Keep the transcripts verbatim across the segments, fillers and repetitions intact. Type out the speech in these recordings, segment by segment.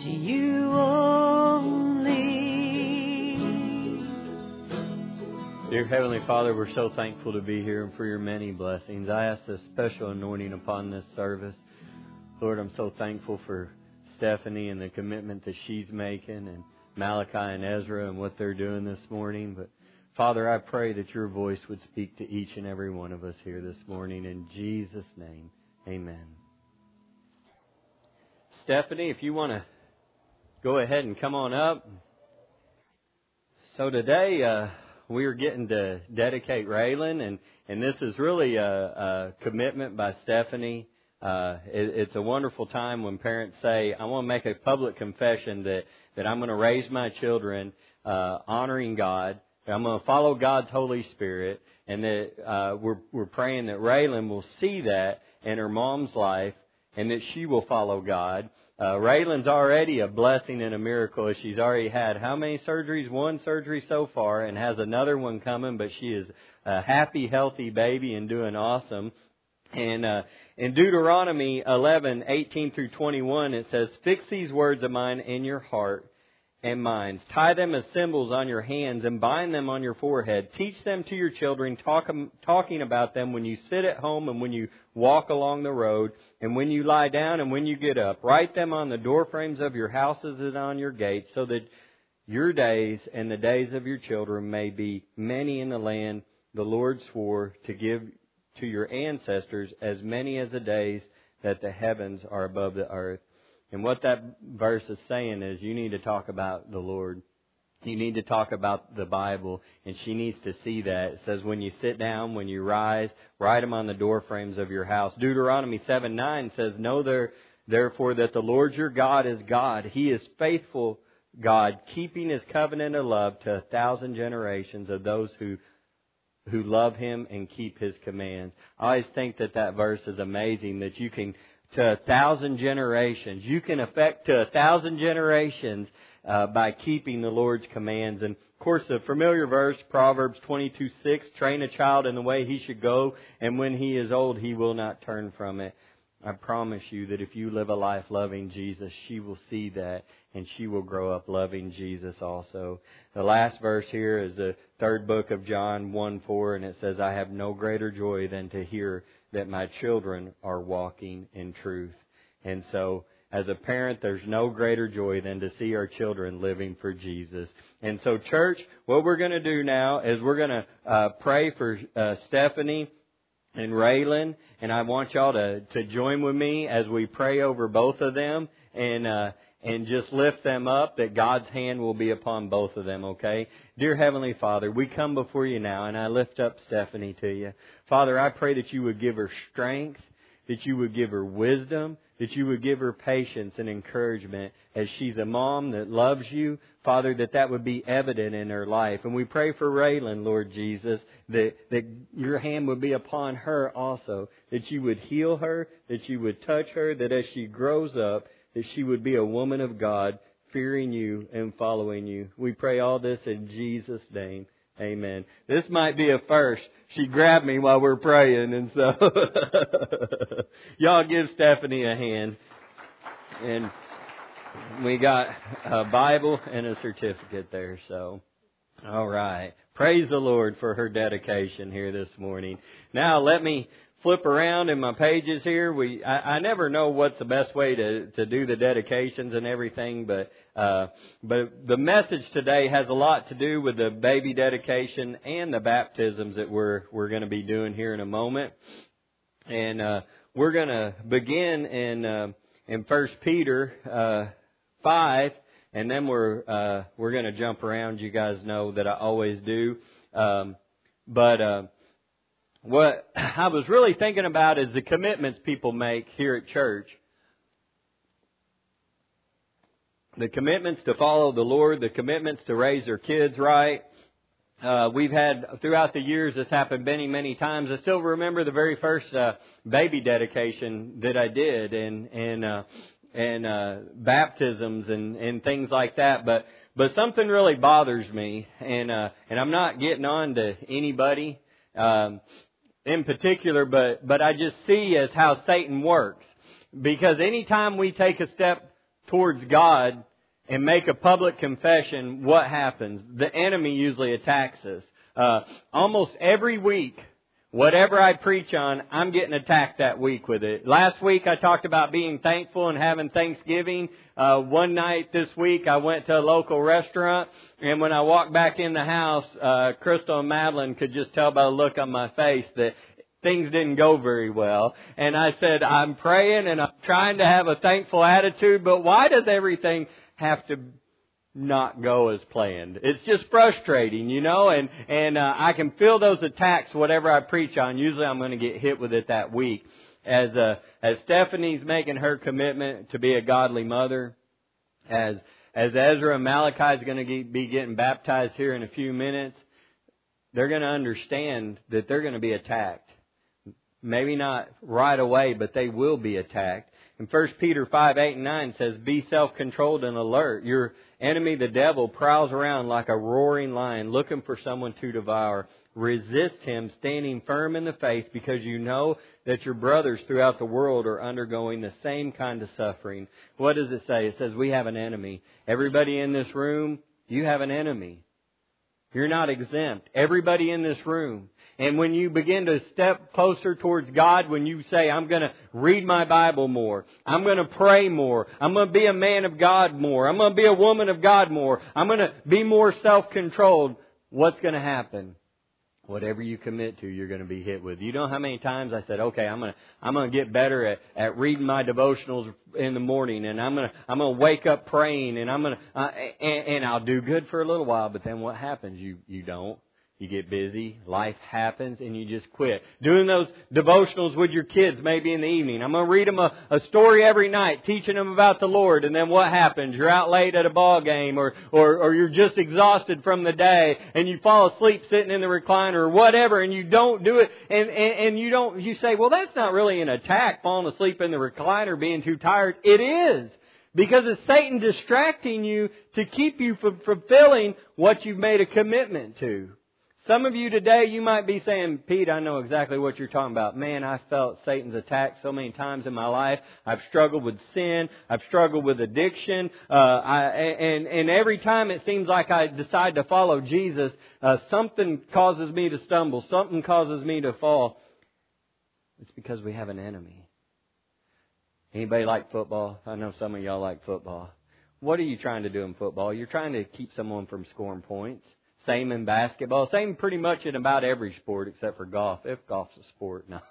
to you only. Dear Heavenly Father, we're so thankful to be here and for your many blessings. I ask a special anointing upon this service. Lord, I'm so thankful for Stephanie and the commitment that she's making, and Malachi and Ezra and what they're doing this morning. But Father, I pray that your voice would speak to each and every one of us here this morning. In Jesus' name, amen. Stephanie, if you want to go ahead and come on up. So today uh, we are getting to dedicate Raylan, and, and this is really a, a commitment by Stephanie. Uh, it, it's a wonderful time when parents say, I want to make a public confession that, that I'm going to raise my children uh, honoring God. I'm going to follow God's Holy Spirit, and that uh, we're, we're praying that Raylan will see that in her mom's life, and that she will follow God. Uh, Raylan's already a blessing and a miracle, as she's already had how many surgeries? One surgery so far, and has another one coming, but she is a happy, healthy baby and doing awesome. And uh, in Deuteronomy eleven, eighteen through twenty-one, it says, "Fix these words of mine in your heart and minds. Tie them as symbols on your hands and bind them on your forehead. Teach them to your children, talk, talking about them when you sit at home and when you walk along the road, and when you lie down and when you get up. Write them on the doorframes of your houses and on your gates, so that your days and the days of your children may be many in the land the Lord swore to give to your ancestors, as many as the days that the heavens are above the earth." And what that verse is saying is you need to talk about the Lord. You need to talk about the Bible, and she needs to see that. It says when you sit down, when you rise, write them on the doorframes of your house. Deuteronomy seven nine says, "Know there, therefore that the Lord your God is God. He is faithful God, keeping His covenant of love to a thousand generations of those who who love Him and keep His commands." I always think that that verse is amazing, that you can, to a thousand generations, you can affect to a thousand generations uh, by keeping the Lord's commands. And of course, the familiar verse, Proverbs twenty-two six, "Train a child in the way he should go, and when he is old, he will not turn from it." I promise you that if you live a life loving Jesus, she will see that, and she will grow up loving Jesus also. The last verse here is the third book of John one four, and it says, "I have no greater joy than to hear that my children are walking in truth." And so, as a parent, there's no greater joy than to see our children living for Jesus. And so, church, what we're going to do now is we're going to uh, pray for uh, Stephanie and Raylan, and I want y'all to, to join with me as we pray over both of them, and uh, and just lift them up, that God's hand will be upon both of them, okay? Dear Heavenly Father, we come before you now, and I lift up Stephanie to you. Father, I pray that you would give her strength, that you would give her wisdom, that you would give her patience and encouragement as she's a mom that loves you. Father, that that would be evident in her life. And we pray for Raylan, Lord Jesus, that, that your hand would be upon her also, that you would heal her, that you would touch her, that as she grows up, that she would be a woman of God, fearing you and following you. We pray all this in Jesus' name. Amen. This might be a first. She grabbed me while we're praying, and so y'all give Stephanie a hand. And we got a Bible and a certificate there, so all right. Praise the Lord for her dedication here this morning. Now let me flip around in my pages here. We I, I never know what's the best way to, to do the dedications and everything, but uh, but the message today has a lot to do with the baby dedication and the baptisms that we're we're going to be doing here in a moment. And uh, we're going to begin in uh, in First Peter uh, five, and then we're uh, we're going to jump around. You guys know that I always do, um, but. Uh, What I was really thinking about is the commitments people make here at church. The commitments to follow the Lord, the commitments to raise their kids right. Uh, we've had, throughout the years, this happened many, many times. I still remember the very first uh, baby dedication that I did, and and uh, and uh, baptisms and, and things like that. But but something really bothers me, and uh, and I'm not getting on to anybody Um, in particular, but, but I just see as how Satan works. Because anytime we take a step towards God and make a public confession, what happens? The enemy usually attacks us. Uh, almost every week, whatever I preach on, I'm getting attacked that week with it. Last week I talked about being thankful and having Thanksgiving. Uh, one night this week I went to a local restaurant, and when I walked back in the house, uh, Crystal and Madeline could just tell by the look on my face that things didn't go very well. And I said, I'm praying and I'm trying to have a thankful attitude, but why does everything have to not go as planned? It's just frustrating, you know, and, and, uh, I can feel those attacks, whatever I preach on. Usually I'm going to get hit with it that week. As, uh, as Stephanie's making her commitment to be a godly mother, as, as Ezra and Malachi is going to be getting baptized here in a few minutes, they're going to understand that they're going to be attacked. Maybe not right away, but they will be attacked. And First Peter five, eight and nine says, be self-controlled and alert. Your enemy, the devil, prowls around like a roaring lion looking for someone to devour. Resist him, standing firm in the faith, because you know that your brothers throughout the world are undergoing the same kind of suffering. What does it say? It says we have an enemy. Everybody in this room, you have an enemy. You're not exempt. Everybody in this room. And when you begin to step closer towards God, when you say, I'm going to read my Bible more, I'm going to pray more, I'm going to be a man of God more, I'm going to be a woman of God more, I'm going to be more self-controlled, what's going to happen? Whatever you commit to, you're going to be hit with. You know how many times I said, okay, I'm going to, I'm going to get better at, at reading my devotionals in the morning, and I'm going to, I'm going to wake up praying, and I'm going to, uh, and, and I'll do good for a little while, but then what happens? You, you don't. You get busy, life happens, and you just quit. Doing those devotionals with your kids maybe in the evening. I'm going to read them a, a story every night, teaching them about the Lord. And then what happens? You're out late at a ball game, or, or, or you're just exhausted from the day, and you fall asleep sitting in the recliner or whatever, and you don't do it. And, and, and you don't, you say, well, that's not really an attack, falling asleep in the recliner, being too tired. It is. Because it's Satan distracting you to keep you from fulfilling what you've made a commitment to. Some of you today, you might be saying, Pete, I know exactly what you're talking about. Man, I felt Satan's attack so many times in my life. I've struggled with sin. I've struggled with addiction. Uh, I, and, and every time it seems like I decide to follow Jesus, uh, something causes me to stumble. Something causes me to fall. It's because we have an enemy. Anybody like football? I know some of y'all like football. What are you trying to do in football? You're trying to keep someone from scoring points. Same in basketball. Same pretty much in about every sport except for golf. If golf's a sport, no.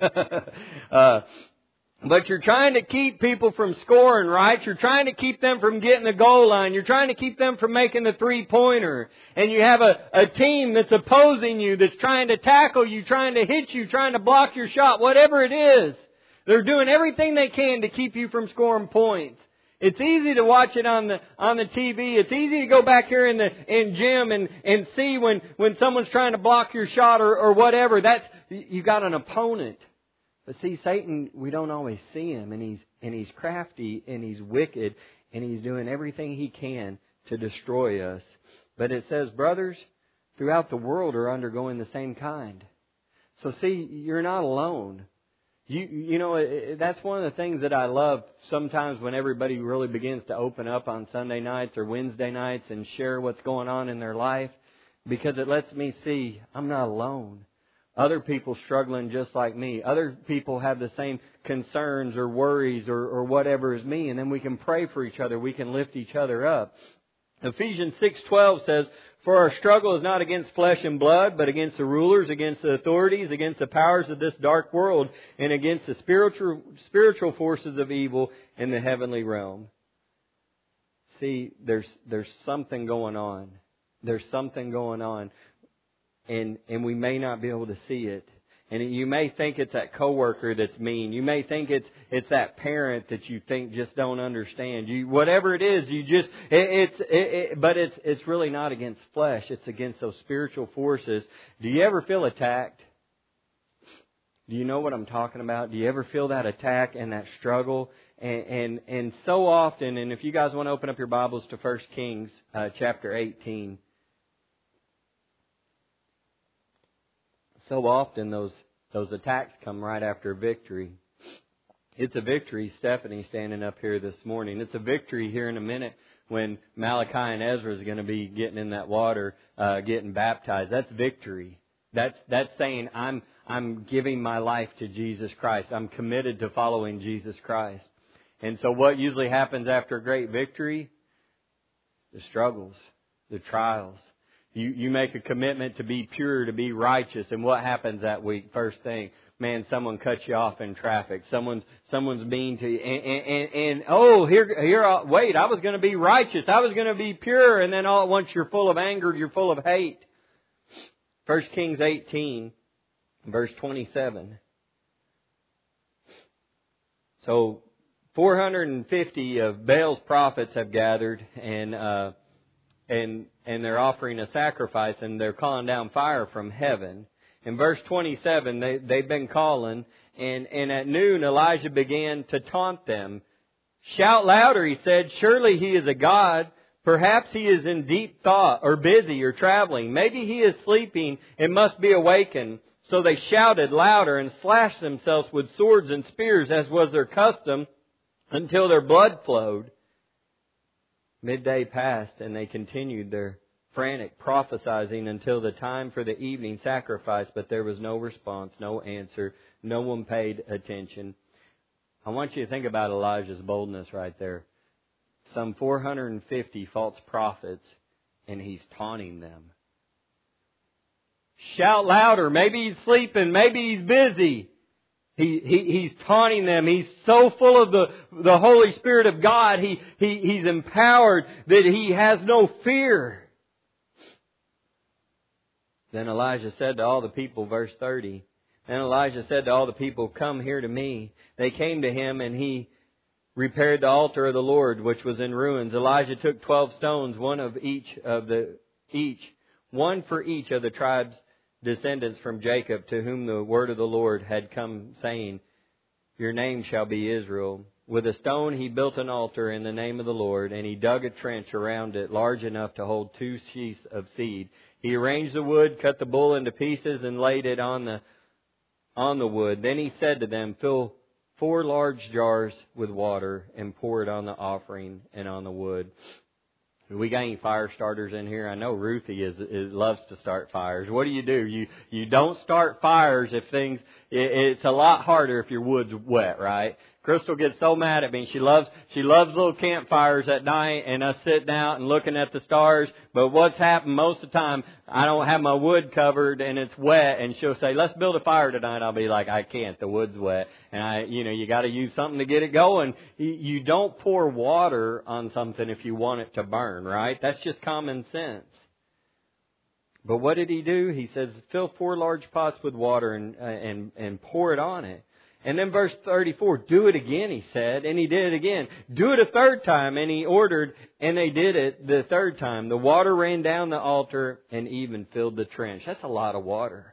uh, but you're trying to keep people from scoring, right? You're trying to keep them from getting the goal line. You're trying to keep them from making the three-pointer. And you have a, a team that's opposing you, that's trying to tackle you, trying to hit you, trying to block your shot, whatever it is. They're doing everything they can to keep you from scoring points. It's easy to watch it on the on the T V. It's easy to go back here in the in gym and and see when when someone's trying to block your shot or or whatever. That's, you got an opponent. But see, Satan, we don't always see him, and he's and he's crafty and he's wicked and he's doing everything he can to destroy us. But it says, brothers throughout the world are undergoing the same kind. So see, you're not alone. You you know, that's one of the things that I love sometimes when everybody really begins to open up on Sunday nights or Wednesday nights and share what's going on in their life, because it lets me see I'm not alone. Other people struggling just like me. Other people have the same concerns or worries or, or whatever as me, and then we can pray for each other. We can lift each other up. Ephesians six twelve says, for our struggle is not against flesh and blood, but against the rulers, against the authorities, against the powers of this dark world, and against the spiritual spiritual forces of evil in the heavenly realm. See, there's there's something going on. There's something going on. And and we may not be able to see it. And you may think it's that coworker that's mean. You may think it's it's that parent that you think just don't understand. You whatever it is, you just it, it's it, it, but it's it's really not against flesh. It's against those spiritual forces. Do you ever feel attacked? Do you know what I'm talking about? Do you ever feel that attack and that struggle? And and, and so often, and if you guys want to open up your Bibles to First Kings uh, chapter eighteen. So often those those attacks come right after victory. It's a victory, Stephanie, standing up here this morning. It's a victory here in a minute when Malachi and Ezra is going to be getting in that water, uh, getting baptized. That's victory. That's that's saying I'm I'm giving my life to Jesus Christ. I'm committed to following Jesus Christ. And so what usually happens after a great victory? The struggles, the trials. You you make a commitment to be pure, to be righteous, and what happens that week? First thing, man, someone cuts you off in traffic. Someone's someone's mean to you, and and, and, and oh, here here, wait, I was going to be righteous, I was going to be pure, and then all at once you're full of anger, you're full of hate. First Kings eighteen, verse twenty-seven. So four hundred fifty of Baal's prophets have gathered, and uh, and and they're offering a sacrifice, and they're calling down fire from heaven. In verse twenty-seven, they they've been calling, and and at noon Elijah began to taunt them. Shout louder, he said. Surely he is a god. Perhaps he is in deep thought, or busy, or traveling. Maybe he is sleeping and must be awakened. So they shouted louder and slashed themselves with swords and spears, as was their custom, until their blood flowed. Midday passed, and they continued their frantic prophesying until the time for the evening sacrifice, but there was no response, no answer. No one paid attention. I want you to think about Elijah's boldness right there. Some four hundred fifty false prophets, and he's taunting them. Shout louder. Maybe he's sleeping. Maybe he's busy. He, he, he's taunting them. He's so full of the, the Holy Spirit of God. He, he, he's empowered that he has no fear. Then Elijah said to all the people, verse thirty, Then Elijah said to all the people, Come here to me. They came to him, and he repaired the altar of the Lord, which was in ruins. Elijah took twelve stones, one of each of the each, one for each of the tribes' descendants from Jacob, to whom the word of the Lord had come, saying, Your name shall be Israel. With a stone he built an altar in the name of the Lord, and he dug a trench around it large enough to hold two sheaths of seed. He arranged the wood, cut the bull into pieces, and laid it on the on the wood. Then he said to them, Fill four large jars with water and pour it on the offering and on the wood. We got any fire starters in here? I know Ruthie is, is loves to start fires. What do you do? You you don't start fires if things. It, it's a lot harder if your wood's wet, right? Crystal gets so mad at me. She loves she loves little campfires at night and us sitting out and looking at the stars. But what's happened most of the time, I don't have my wood covered and it's wet, and she'll say, "Let's build a fire tonight." I'll be like, "I can't. The wood's wet." And I, you know, you got to use something to get it going. You don't pour water on something if you want it to burn, right? That's just common sense. But what did he do? He says, "Fill four large pots with water and and and pour it on it." And then verse thirty-four, do it again, he said, and he did it again. Do it a third time, and he ordered, and they did it the third time. The water ran down the altar and even filled the trench. That's a lot of water.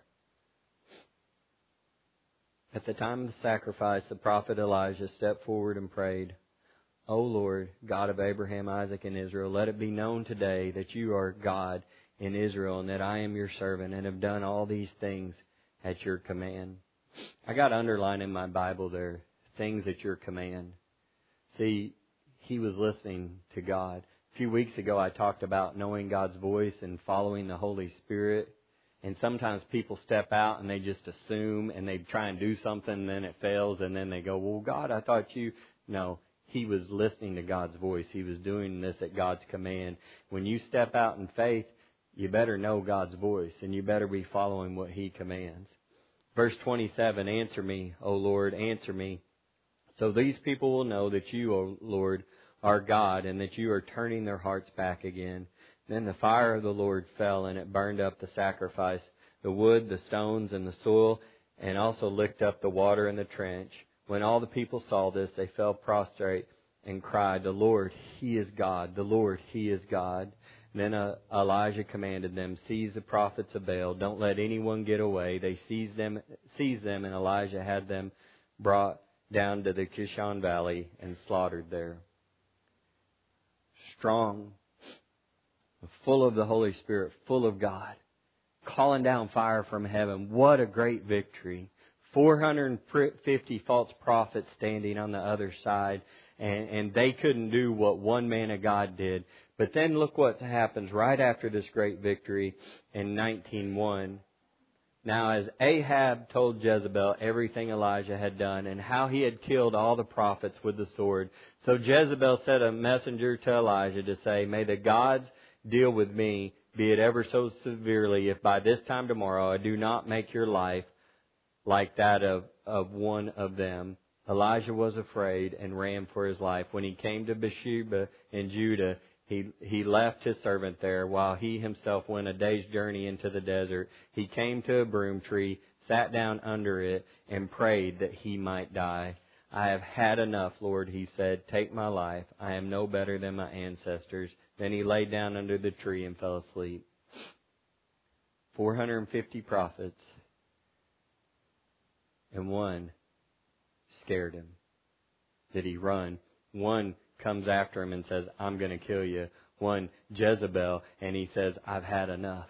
At the time of the sacrifice, the prophet Elijah stepped forward and prayed, O Lord, God of Abraham, Isaac, and Israel, let it be known today that you are God in Israel, and that I am your servant, and have done all these things at your command. I got underlined in my Bible there, things at your command. See, he was listening to God. A few weeks ago I talked about knowing God's voice and following the Holy Spirit. And sometimes people step out and they just assume and they try and do something and then it fails and then they go, well, God, I thought you... No, he was listening to God's voice. He was doing this at God's command. When you step out in faith, you better know God's voice and you better be following what he commands. Verse twenty-seven, answer me, O Lord, answer me. So these people will know that you, O Lord, are God, and that you are turning their hearts back again. Then the fire of the Lord fell, and it burned up the sacrifice, the wood, the stones, and the soil, and also licked up the water in the trench. When all the people saw this, they fell prostrate and cried, The Lord, He is God. The Lord, He is God. Then uh, Elijah commanded them, seize the prophets of Baal. Don't let anyone get away. They seized them, seized them, and Elijah had them brought down to the Kishon Valley and slaughtered there. Strong, full of the Holy Spirit, full of God, calling down fire from heaven. What a great victory. four hundred fifty false prophets standing on the other side, and, and they couldn't do what one man of God did. But then look what happens right after this great victory in nineteen one. Now, as Ahab told Jezebel everything Elijah had done and how he had killed all the prophets with the sword, so Jezebel sent a messenger to Elijah to say, "May the gods deal with me, be it ever so severely, if by this time tomorrow I do not make your life like that of, of one of them." Elijah was afraid and ran for his life. When he came to Beersheba in Judah, He he left his servant there while he himself went a day's journey into the desert. He came to a broom tree, sat down under it, and prayed that he might die. "I have had enough, Lord," he said. "Take my life. I am no better than my ancestors." Then he lay down under the tree and fell asleep. four hundred fifty prophets. And one scared him. Did he run? One comes after him and says, "I'm going to kill you." One, Jezebel, and he says, "I've had enough."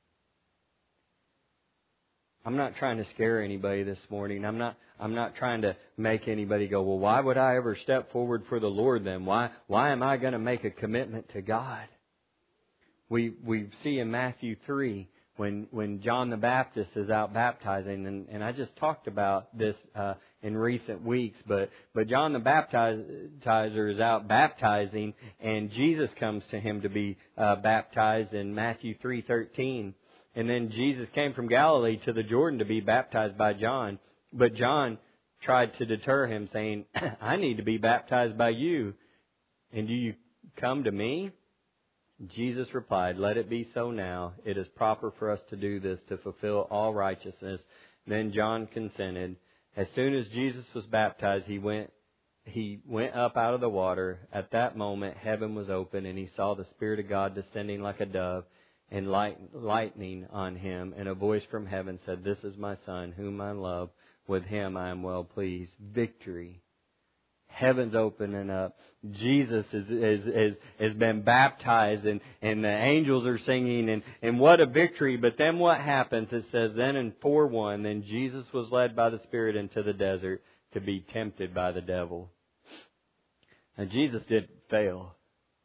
I'm not trying to scare anybody this morning. I'm not I'm not trying to make anybody go, "Well, why would I ever step forward for the Lord then? Why why am I going to make a commitment to God?" We we see in Matthew three when when John the Baptist is out baptizing, and, and I just talked about this uh, in recent weeks, but but John the Baptizer is out baptizing, and Jesus comes to him to be uh, baptized in Matthew three thirteen. And then Jesus came from Galilee to the Jordan to be baptized by John, but John tried to deter him, saying, "I need to be baptized by you, and do you come to me?" Jesus replied, "Let it be so now. It is proper for us to do this to fulfill all righteousness." Then John consented. As soon as Jesus was baptized, he went he went up out of the water. At that moment, heaven was open, and he saw the Spirit of God descending like a dove and light, lightning on him. And a voice from heaven said, "This is my Son, whom I love. With him I am well pleased." Victory. Heaven's opening up. Jesus is, is, is, has been baptized, and, and the angels are singing, and, and what a victory. But then what happens? It says, then in four one, then Jesus was led by the Spirit into the desert to be tempted by the devil. Now, Jesus didn't fail,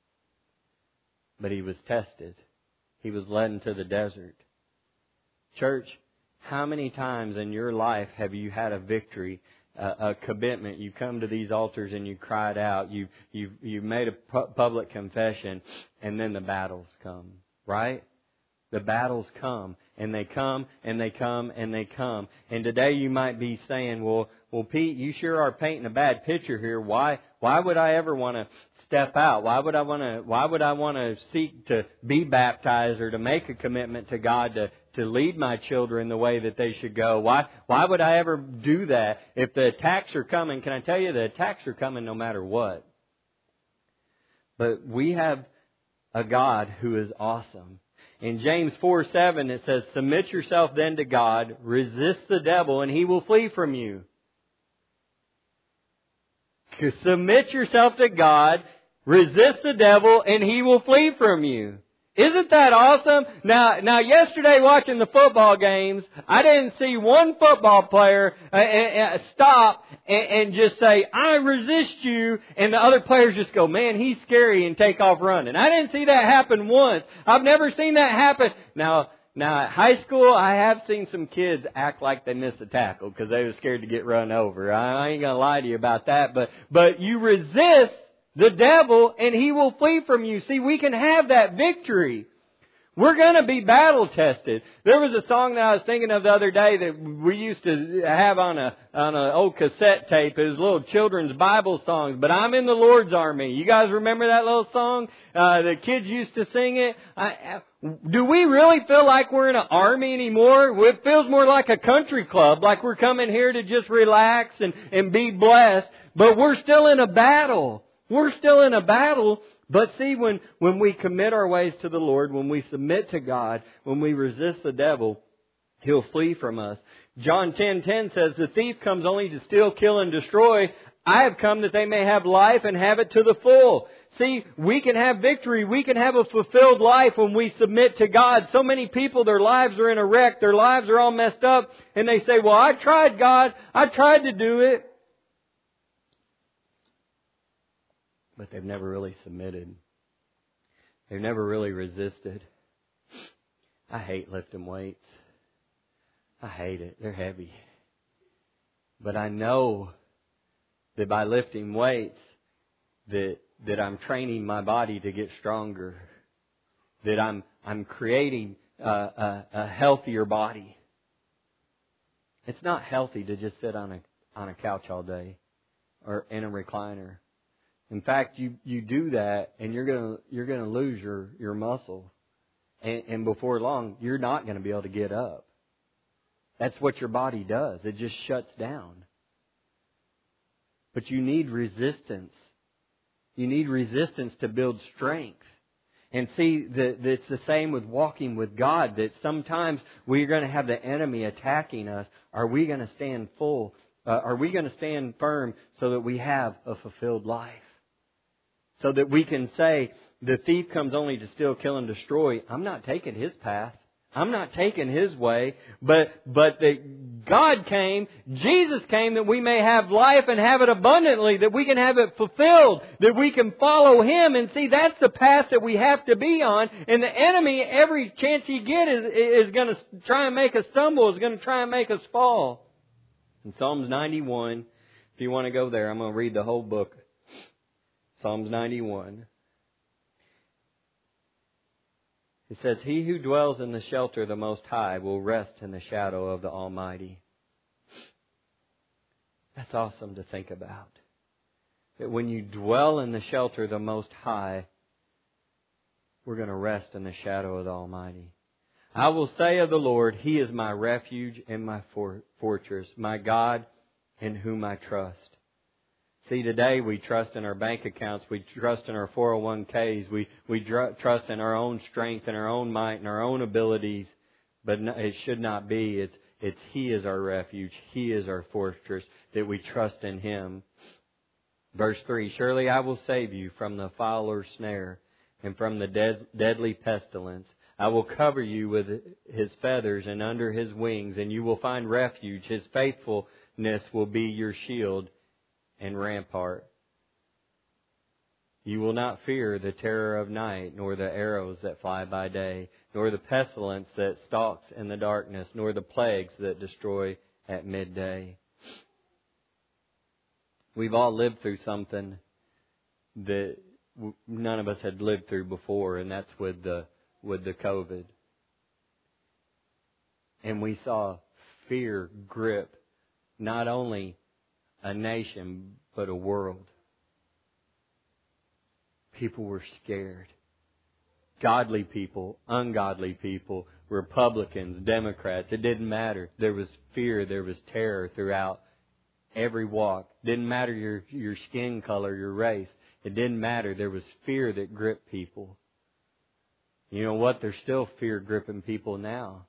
but he was tested. He was led into the desert. Church, how many times in your life have you had a victory, a, a commitment? You come to these altars and you cried out. You you you made a pu- public confession, and then the battles come, right? The battles come, and they come, and they come, and they come. And today you might be saying, "Well, well, Pete, you sure are painting a bad picture here. Why why would I ever want to step out? Why would I want to why would I want to seek to be baptized or to make a commitment to God to to lead my children the way that they should go? Why why would I ever do that? If the attacks are coming," can I tell you, the attacks are coming no matter what. But we have a God who is awesome. In James four seven it says, "Submit yourself then to God, resist the devil, and he will flee from you." Submit yourself to God, resist the devil, and he will flee from you. Isn't that awesome? Now, now, yesterday watching the football games, I didn't see one football player uh, uh, stop and, and just say, "I resist you," and the other players just go, "Man, he's scary," and take off running. I didn't see that happen once. I've never seen that happen. Now, now at high school, I have seen some kids act like they missed a tackle because they were scared to get run over. I, I ain't gonna lie to you about that, but but you resist the devil, and he will flee from you. See, we can have that victory. We're going to be battle tested. There was a song that I was thinking of the other day that we used to have on a on an old cassette tape. It was little children's Bible songs. But I'm in the Lord's army. You guys remember that little song? Uh, the kids used to sing it. I, do we really feel like we're in an army anymore? It feels more like a country club, like we're coming here to just relax and, and be blessed. But we're still in a battle. We're still in a battle, but see, when, when we commit our ways to the Lord, when we submit to God, when we resist the devil, he'll flee from us. John ten ten says, "The thief comes only to steal, kill, and destroy. I have come that they may have life and have it to the full." See, we can have victory. We can have a fulfilled life when we submit to God. So many people, their lives are in a wreck. Their lives are all messed up. And they say, well, I tried, God. I tried to do it. But they've never really submitted. They've never really resisted. I hate lifting weights. I hate it. They're heavy. But I know that by lifting weights, that that I'm training my body to get stronger. That I'm I'm creating a, a, a healthier body. It's not healthy to just sit on a on a couch all day or in a recliner. In fact, you, you do that and you're gonna you're gonna lose your, your muscle. And, and before long, you're not gonna be able to get up. That's what your body does. It just shuts down. But you need resistance. You need resistance to build strength. And see, the, the, it's the same with walking with God, that sometimes we're going to have the enemy attacking us. Are we going to stand full? Uh, are we going to stand firm so that we have a fulfilled life? So that we can say, the thief comes only to steal, kill, and destroy. I'm not taking his path. I'm not taking his way. But but that God came, Jesus came, that we may have life and have it abundantly, that we can have it fulfilled, that we can follow Him. And see, that's the path that we have to be on. And the enemy, every chance he gets, is, is going to try and make us stumble, is going to try and make us fall. In Psalms ninety-one, if you want to go there, I'm going to read the whole book. Psalms ninety-one. It says, He who dwells in the shelter of the Most High will rest in the shadow of the Almighty. That's awesome to think about. That when you dwell in the shelter of the Most High, we're going to rest in the shadow of the Almighty. I will say of the Lord, He is my refuge and my for- fortress, my God in whom I trust. See, today we trust in our bank accounts, we trust in our four oh one k's, we, we dr- trust in our own strength and our own might and our own abilities, but no, it should not be. It's, it's He is our refuge, He is our fortress, that we trust in Him. Verse three, Surely I will save you from the fowler's snare and from the de- deadly pestilence. I will cover you with His feathers, and under His wings, and you will find refuge. His faithfulness will be your shield and rampart. You will not fear the terror of night, nor the arrows that fly by day, nor the pestilence that stalks in the darkness, nor the plagues that destroy at midday. We've all lived through something that none of us had lived through before, and that's with the with the COVID. And we saw fear grip not only a nation, but a world. People were scared. Godly people, ungodly people, Republicans, Democrats, it didn't matter. There was fear, there was terror throughout every walk. Didn't matter your, your skin color, your race. It didn't matter. There was fear that gripped people. You know what? There's still fear gripping people now.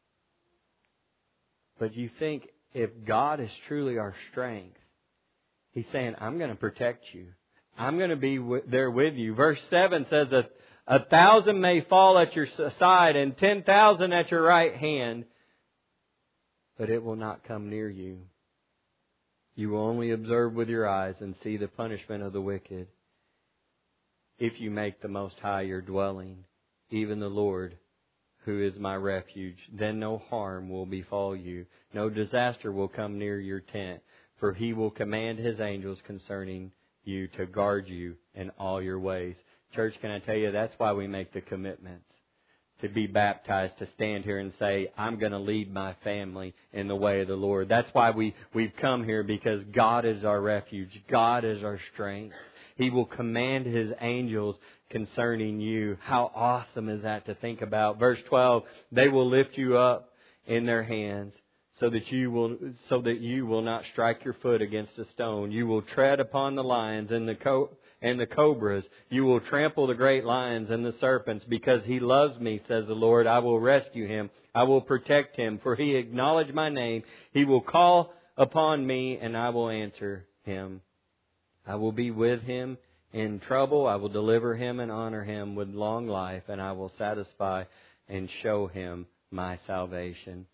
But you think, if God is truly our strength, He's saying, I'm going to protect you. I'm going to be w- there with you. Verse seven says that a thousand may fall at your side and ten thousand at your right hand, but it will not come near you. You will only observe with your eyes and see the punishment of the wicked. If you make the Most High your dwelling, even the Lord, who is my refuge, then no harm will befall you. No disaster will come near your tent. For He will command His angels concerning you to guard you in all your ways. Church, can I tell you, that's why we make the commitments. To be baptized, to stand here and say, I'm going to lead my family in the way of the Lord. That's why we, we've come here, because God is our refuge. God is our strength. He will command His angels concerning you. How awesome is that to think about? Verse twelve, they will lift you up in their hands, so that you will so that you will not strike your foot against a stone. You will tread upon the lions and the co- and the cobras. You will trample the great lions and the serpents. Because He loves me, says the Lord, I will rescue him. I will protect him, for he acknowledged my name. He will call upon me, and I will answer him. I will be with him in trouble. I will deliver him and honor him with long life, and I will satisfy and show him my salvation.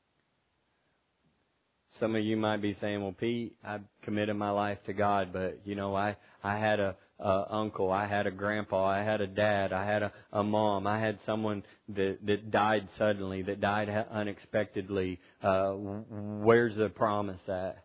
Some of you might be saying, well, Pete, I've committed my life to God, but, you know, I, I had a, a uncle, I had a grandpa, I had a dad, I had a, a mom, I had someone that, that died suddenly, that died unexpectedly. Uh, where's the promise at?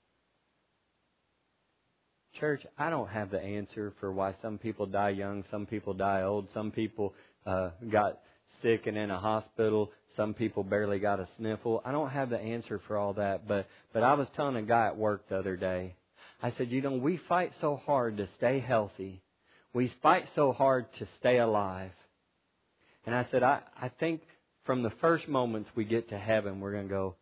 Church, I don't have the answer for why some people die young, some people die old, some people uh, got sick and in a hospital, some people barely got a sniffle. I don't have the answer for all that, but but I was telling a guy at work the other day, I said, you know, we fight so hard to stay healthy. We fight so hard to stay alive. And I said, I, I think from the first moments we get to heaven, we're going to go,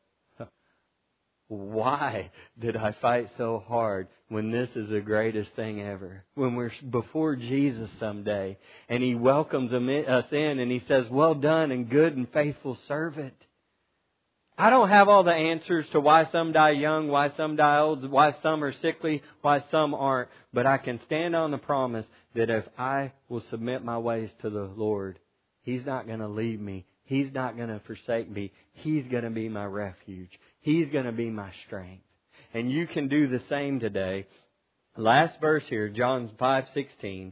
why did I fight so hard when this is the greatest thing ever? When we're before Jesus someday and He welcomes us in and He says, well done and good and faithful servant. I don't have all the answers to why some die young, why some die old, why some are sickly, why some aren't. But I can stand on the promise that if I will submit my ways to the Lord, He's not going to leave me. He's not going to forsake me. He's going to be my refuge. He's going to be my strength. And you can do the same today. Last verse here, John five sixteen.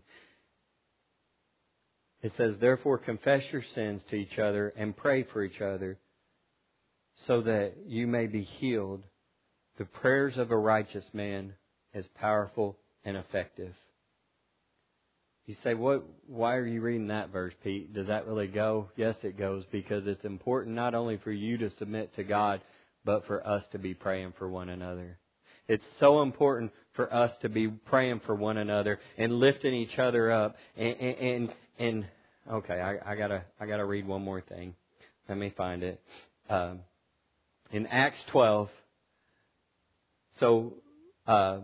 It says, therefore confess your sins to each other and pray for each other so that you may be healed. The prayers of a righteous man is powerful and effective. You say, what? Why are you reading that verse, Pete? Does that really go? Yes, it goes, because it's important not only for you to submit to God, but for us to be praying for one another. It's so important for us to be praying for one another and lifting each other up. And and, and, and okay, I, I gotta I gotta read one more thing. Let me find it. Um, in Acts twelve. So. Uh,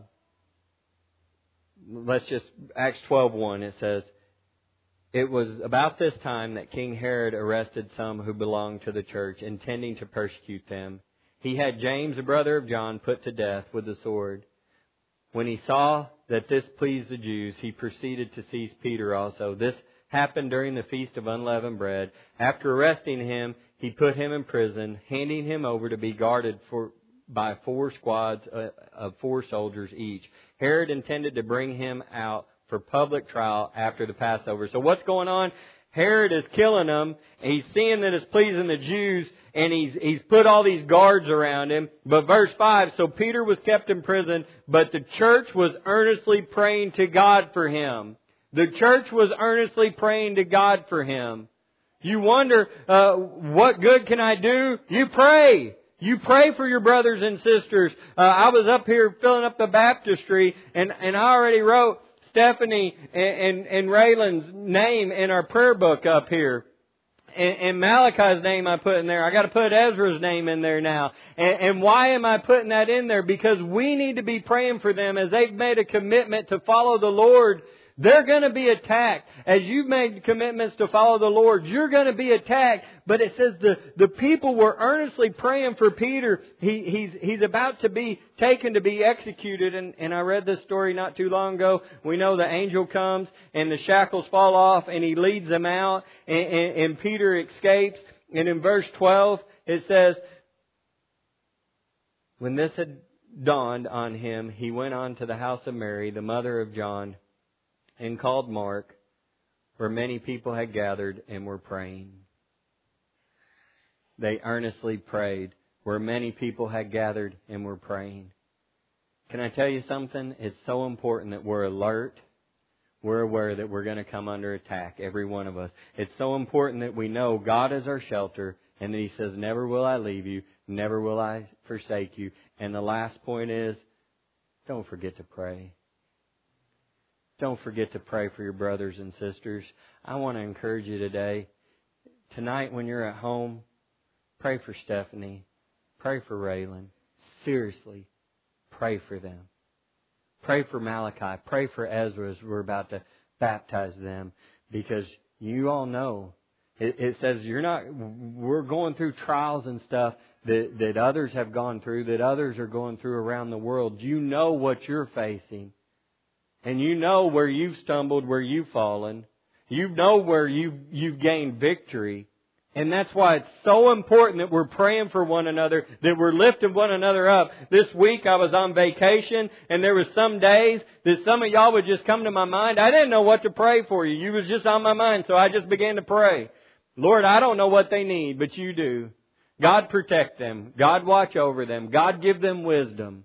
Let's just, Acts twelve one, it says, it was about this time that King Herod arrested some who belonged to the church, intending to persecute them. He had James, the brother of John, put to death with the sword. When he saw that this pleased the Jews, he proceeded to seize Peter also. This happened during the Feast of Unleavened Bread. After arresting him, he put him in prison, handing him over to be guarded for by four squads of four soldiers each. Herod intended to bring him out for public trial after the Passover. So what's going on? Herod is killing them. He's seeing that it's pleasing the Jews, and he's he's put all these guards around him. But verse five, so Peter was kept in prison, but the church was earnestly praying to God for him. The church was earnestly praying to God for him. You wonder, uh, what good can I do? You pray. You pray for your brothers and sisters. Uh, I was up here filling up the baptistry, and, and I already wrote Stephanie and, and, and Raylan's name in our prayer book up here. And, and Malachi's name I put in there. I got to put Ezra's name in there now. And, and why am I putting that in there? Because we need to be praying for them as they've made a commitment to follow the Lord. They're going to be attacked. As you've made commitments to follow the Lord, you're going to be attacked. But it says the, the people were earnestly praying for Peter. He, he's, he's about to be taken to be executed. And, and I read this story not too long ago. We know the angel comes and the shackles fall off and he leads them out. And, and, and Peter escapes. And in verse twelve, it says, when this had dawned on him, he went on to the house of Mary, the mother of John, and called Mark, where many people had gathered and were praying. They earnestly prayed, where many people had gathered and were praying. Can I tell you something? It's so important that we're alert. We're aware that we're going to come under attack, every one of us. It's so important that we know God is our shelter and that He says, never will I leave you, never will I forsake you. And the last point is, don't forget to pray. Don't forget to pray for your brothers and sisters. I want to encourage you today. Tonight when you're at home, pray for Stephanie. Pray for Raylan. Seriously, pray for them. Pray for Malachi. Pray for Ezra as we're about to baptize them. Because you all know, it, it says you're not, we're going through trials and stuff that, that others have gone through, that others are going through around the world. You know what you're facing. And you know where you've stumbled, where you've fallen. You know where you've, you've gained victory. And that's why it's so important that we're praying for one another, that we're lifting one another up. This week I was on vacation, and there was some days that some of y'all would just come to my mind. I didn't know what to pray for you. You was just on my mind, so I just began to pray. Lord, I don't know what they need, but you do. God protect them. God watch over them. God give them wisdom.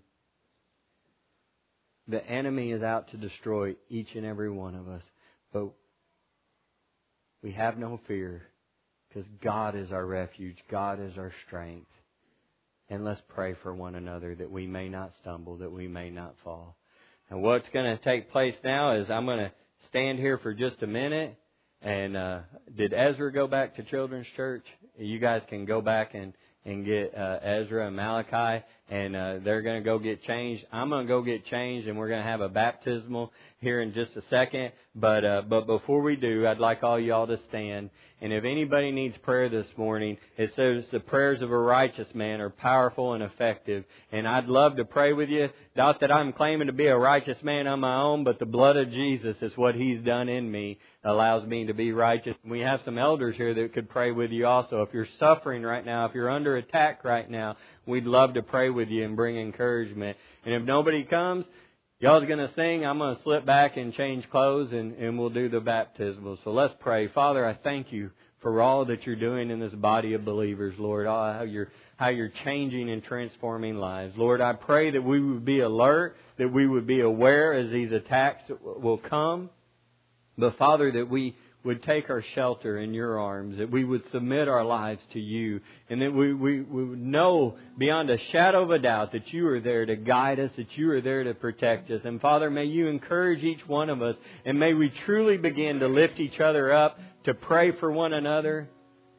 The enemy is out to destroy each and every one of us. But we have no fear. Because God is our refuge. God is our strength. And let's pray for one another that we may not stumble, that we may not fall. And what's going to take place now is I'm going to stand here for just a minute. And uh, did Ezra go back to Children's Church? You guys can go back and, and get uh, Ezra and Malachi. And uh, they're going to go get changed. I'm going to go get changed, and we're going to have a baptismal here in just a second. But uh, but before we do, I'd like all y'all to stand. And if anybody needs prayer this morning, it says the prayers of a righteous man are powerful and effective. And I'd love to pray with you. Not that I'm claiming to be a righteous man on my own, but the blood of Jesus is what He's done in me, allows me to be righteous. We have some elders here that could pray with you also. If you're suffering right now, if you're under attack right now, we'd love to pray with you and bring encouragement. And if nobody comes, y'all's going to sing. I'm going to slip back and change clothes, and, and we'll do the baptismal. So let's pray. Father, I thank you for all that you're doing in this body of believers, Lord. Oh, how you're, how you're changing and transforming lives. Lord, I pray that we would be alert, that we would be aware as these attacks will come. But Father, that we would take our shelter in your arms, that we would submit our lives to you, and that we, we, we would know beyond a shadow of a doubt that you are there to guide us, that you are there to protect us. And Father, may you encourage each one of us, and may we truly begin to lift each other up, to pray for one another.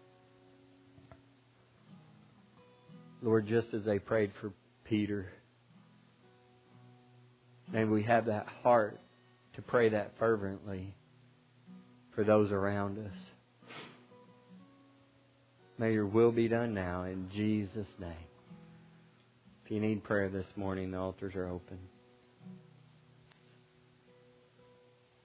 Lord, just as they prayed for Peter, may we have that heart to pray that fervently for those around us. May your will be done now in Jesus' name. If you need prayer this morning, the altars are open.